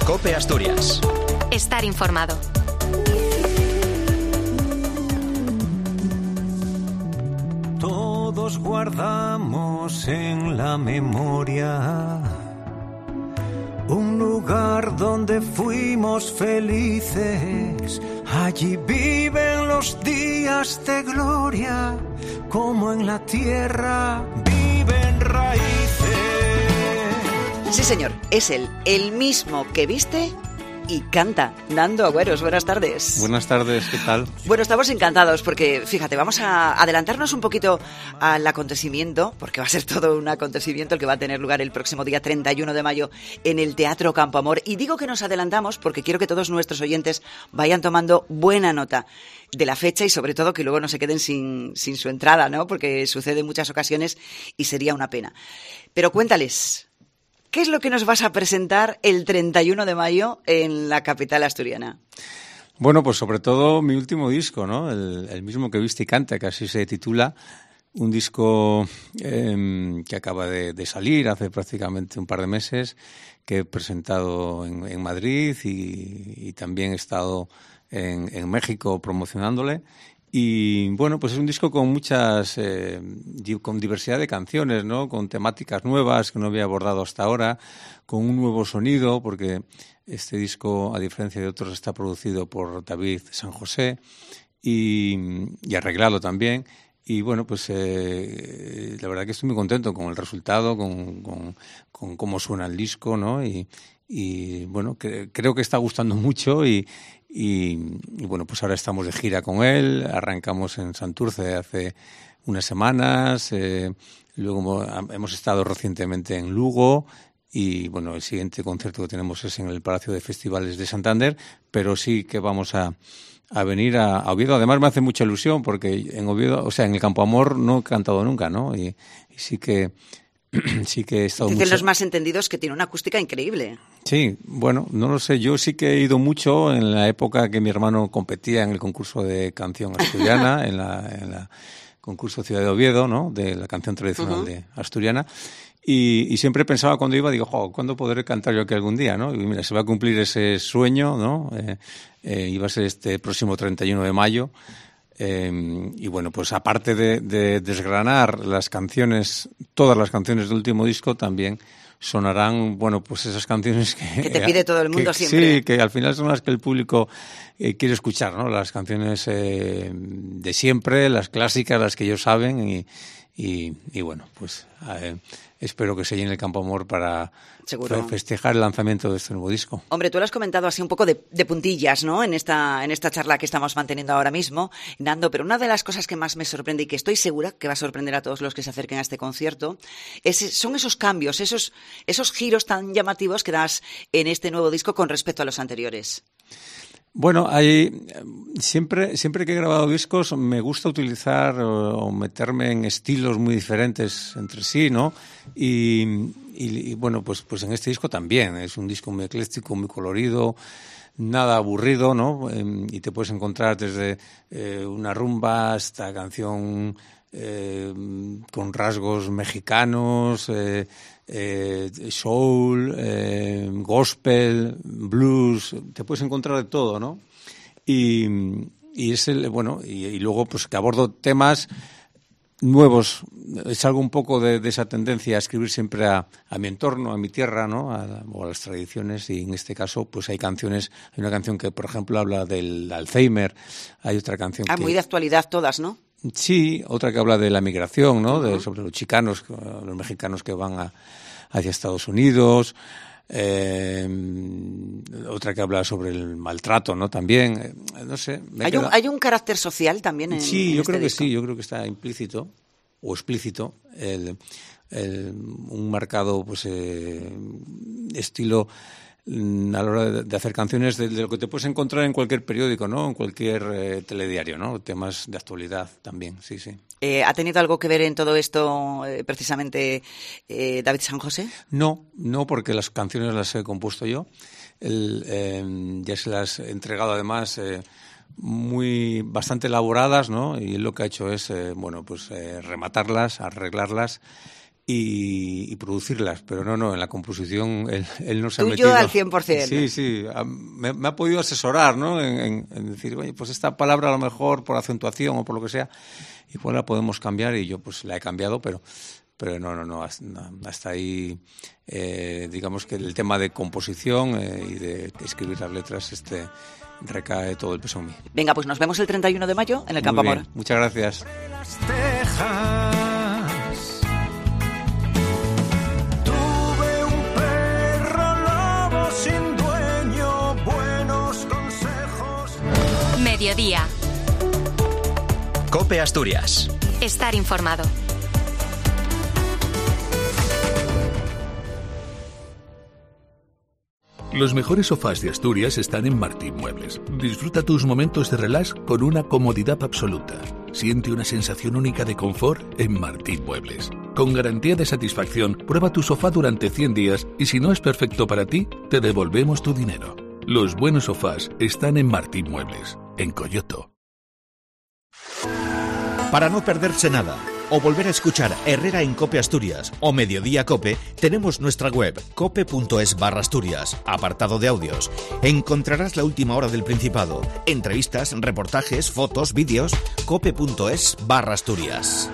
COPE Asturias. Estar informado. Todos guardamos en la memoria un lugar donde fuimos felices. Allí viven los días de gloria, como en la tierra viven raíces. Sí, señor, es él, el mismo que viste y canta. Nando Agüeros, buenas tardes. Buenas tardes, ¿qué tal? Bueno, estamos encantados porque, fíjate, vamos a adelantarnos un poquito al acontecimiento, porque va a ser todo un acontecimiento el que va a tener lugar el próximo día 31 de mayo en el Teatro Campo Amor. Y digo que nos adelantamos porque quiero que todos nuestros oyentes vayan tomando buena nota de la fecha y sobre todo que luego no se queden sin su entrada, ¿no? Porque sucede en muchas ocasiones y sería una pena. Pero cuéntales, ¿qué es lo que nos vas a presentar el 31 de mayo en la capital asturiana? Bueno, pues sobre todo mi último disco, ¿no? El mismo que viste y canta, que así se titula. Un disco que acaba de salir hace prácticamente un par de meses, que he presentado en Madrid y también he estado en México promocionándole. Y bueno, pues es un disco con con diversidad de canciones, ¿no? Con temáticas nuevas que no había abordado hasta ahora, con un nuevo sonido, porque este disco, a diferencia de otros, está producido por David San José y arreglado también. Y bueno, pues la verdad que estoy muy contento con el resultado, con cómo suena el disco, ¿no? Y bueno, creo que está gustando mucho y bueno, pues ahora estamos de gira con él, arrancamos en Santurce hace unas semanas, luego hemos estado recientemente en Lugo y bueno, el siguiente concierto que tenemos es en el Palacio de Festivales de Santander, pero sí que vamos a venir a Oviedo. Además me hace mucha ilusión porque en Oviedo, o sea, en el Campo Amor no he cantado nunca, ¿no? Y sí que he estado Dicen los más entendidos que tiene una acústica increíble. Sí, bueno, no lo sé. Yo sí que he ido mucho en la época que mi hermano competía en el concurso de canción asturiana, en la concurso Ciudad de Oviedo, ¿no? De la canción tradicional de asturiana. Y siempre pensaba cuando iba, digo, ¿cuándo podré cantar yo aquí algún día, no? Y mira, se va a cumplir ese sueño, ¿no? Iba a ser este próximo 31 de mayo. Y bueno, pues aparte de desgranar las canciones, todas las canciones del último disco, también sonarán, bueno, pues esas canciones que te pide todo el mundo siempre. Sí, que al final son las que el público quiere escuchar, ¿no? Las canciones de siempre, las clásicas, las que ellos saben y bueno, pues espero que se llene el Campo Amor para festejar el lanzamiento de este nuevo disco. Hombre, tú lo has comentado así un poco de puntillas, ¿no? En esta charla que estamos manteniendo ahora mismo, Nando, pero una de las cosas que más me sorprende y que estoy segura que va a sorprender a todos los que se acerquen a este concierto son esos cambios, esos giros tan llamativos que das en este nuevo disco con respecto a los anteriores. Bueno, siempre que he grabado discos me gusta utilizar o meterme en estilos muy diferentes entre sí, ¿no? Y bueno, pues en este disco también. Es un disco muy ecléctico, muy colorido, nada aburrido, ¿no? Y te puedes encontrar desde una rumba hasta canción con rasgos mexicanos, soul, gospel, blues, te puedes encontrar de todo, ¿no? Y es y luego pues que abordo temas nuevos, salgo un poco de esa tendencia a escribir siempre a mi entorno, a mi tierra, ¿no? O a las tradiciones, y en este caso pues hay una canción que por ejemplo habla del Alzheimer, hay otra canción muy de actualidad todas, ¿no? Sí, otra que habla de la migración, ¿no? Sobre los chicanos, los mexicanos que van hacia Estados Unidos. Otra que habla sobre el maltrato, ¿no? También, no sé. ¿Hay un carácter social también en Sí, yo creo que disco? sí, yo creo que está implícito o explícito un marcado pues estilo a la hora de hacer canciones de lo que te puedes encontrar en cualquier periódico, ¿no? En cualquier telediario, ¿no? Temas de actualidad también, sí. ¿Ha tenido algo que ver en todo esto precisamente David San José? No, porque las canciones las he compuesto yo. Ya se las he entregado además bastante elaboradas, ¿no? Y él lo que ha hecho es, rematarlas, arreglarlas y producirlas, pero no, en la composición él no se ha metido. Tuyo al 100%. Sí, me ha podido asesorar, ¿no? En decir, oye, pues esta palabra a lo mejor por acentuación o por lo que sea, igual la podemos cambiar, y yo pues la he cambiado, pero no, hasta ahí, digamos que el tema de composición y de escribir las letras, recae todo el peso en mí. Venga, pues nos vemos el 31 de mayo en el Campo Amor. Muchas gracias. Tuve un perro lobo sin dueño, buenos consejos. Mediodía. COPE Asturias. Estar informado. Los mejores sofás de Asturias están en Martín Muebles. Disfruta tus momentos de relax con una comodidad absoluta. Siente una sensación única de confort en Martín Muebles. Con garantía de satisfacción, prueba tu sofá durante 100 días y si no es perfecto para ti, te devolvemos tu dinero. Los buenos sofás están en Martín Muebles, en Coyoto. Para no perderse nada o volver a escuchar Herrera en COPE Asturias o Mediodía COPE, tenemos nuestra web cope.es/Asturias, apartado de audios. Encontrarás la última hora del Principado, entrevistas, reportajes, fotos, vídeos. cope.es/Asturias.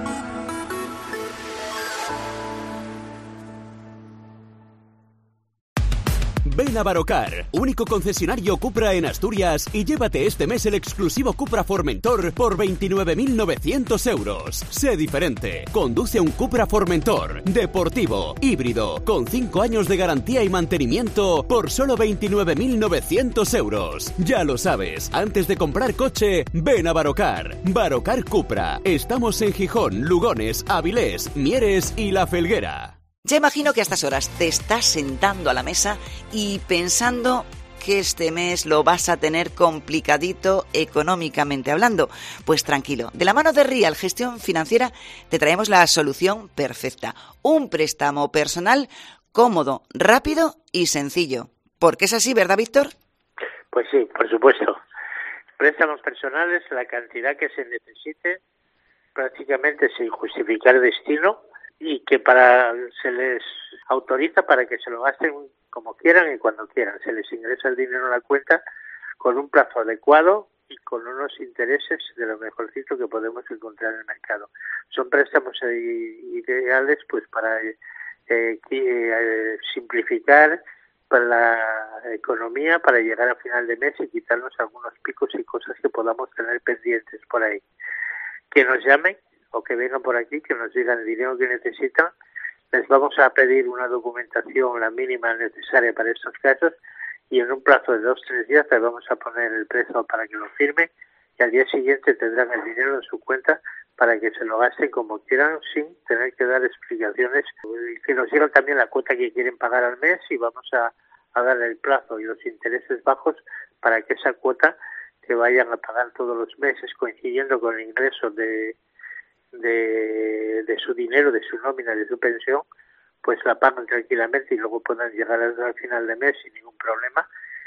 Ven a Barocar, único concesionario Cupra en Asturias, y llévate este mes el exclusivo Cupra Formentor por 29.900 euros. Sé diferente. Conduce un Cupra Formentor, deportivo, híbrido, con 5 años de garantía y mantenimiento por solo 29.900 euros. Ya lo sabes, antes de comprar coche, ven a Barocar. Barocar Cupra. Estamos en Gijón, Lugones, Avilés, Mieres y La Felguera. Ya imagino que a estas horas te estás sentando a la mesa y pensando que este mes lo vas a tener complicadito económicamente hablando. Pues tranquilo, de la mano de Rial Gestión Financiera te traemos la solución perfecta. Un préstamo personal cómodo, rápido y sencillo. Porque es así, ¿verdad, Víctor? Pues sí, por supuesto. Préstamos personales, la cantidad que se necesite, prácticamente sin justificar destino, y que se les autoriza para que se lo gasten como quieran y cuando quieran. Se les ingresa el dinero a la cuenta con un plazo adecuado y con unos intereses de lo mejorcito que podemos encontrar en el mercado. Son préstamos ideales pues para simplificar para la economía, para llegar a final de mes y quitarnos algunos picos y cosas que podamos tener pendientes por ahí. Que nos llamen o que vengan por aquí, que nos digan el dinero que necesitan. Les vamos a pedir una documentación, la mínima necesaria para estos casos, y en un plazo de 2-3 días les vamos a poner el precio para que lo firmen, y al día siguiente tendrán el dinero en su cuenta para que se lo gasten como quieran, sin tener que dar explicaciones. Que nos digan también la cuota que quieren pagar al mes, y vamos a darle el plazo y los intereses bajos para que esa cuota que vayan a pagar todos los meses, coincidiendo con el ingreso de su dinero, de su nómina, de su pensión, pues la pagan tranquilamente y luego puedan llegar al final de mes sin ningún problema.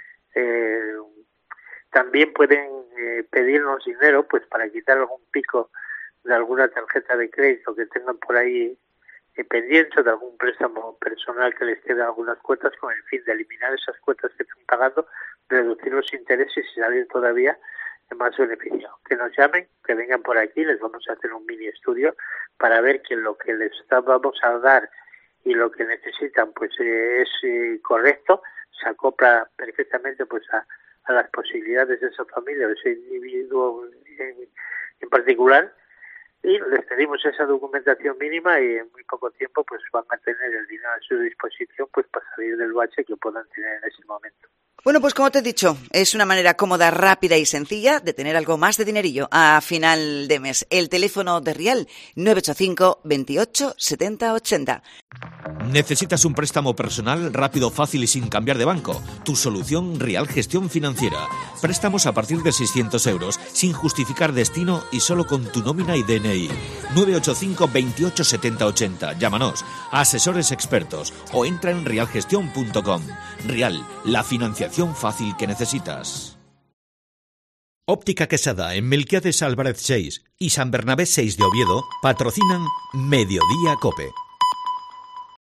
También pueden pedirnos dinero pues para quitar algún pico de alguna tarjeta de crédito que tengan por ahí pendiente, de algún préstamo personal que les quede algunas cuotas, con el fin de eliminar esas cuotas que están pagando, reducir los intereses y salir todavía más beneficiado. Que nos llamen, que vengan por aquí, les vamos a hacer un mini estudio para ver que lo que les vamos a dar y lo que necesitan pues es correcto, se acopla perfectamente pues a las posibilidades de esa familia, de ese individuo en particular, y les pedimos esa documentación mínima y en muy poco tiempo pues van a tener el dinero a su disposición pues para salir del bache que puedan tener en ese momento. Bueno, pues como te he dicho, es una manera cómoda, rápida y sencilla de tener algo más de dinerillo a final de mes. El teléfono de Rial, 985 28 70 80. ¿Necesitas un préstamo personal rápido, fácil y sin cambiar de banco? Tu solución, Rial Gestión Financiera. Préstamos a partir de 600 euros, sin justificar destino y solo con tu nómina y DNI. 985 28 70 80. Llámanos, asesores expertos, o entra en rialgestion.com. Rial, la financiación fácil que necesitas. Óptica Quesada en Melquiades Álvarez 6 y San Bernabé 6 de Oviedo patrocinan Mediodía COPE.